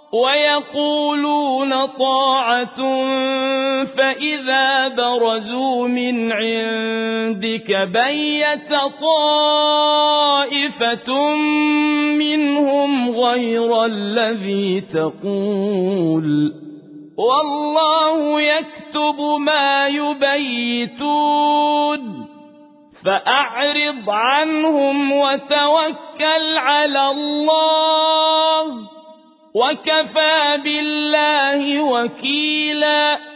ويقولون طاعة فإذا برزوا من عندك بيت طائفة منهم غير الذي تقول والله يكتب ما يبيتون فأعرض عنهم وتوكل على الله وكفى بالله وكيلا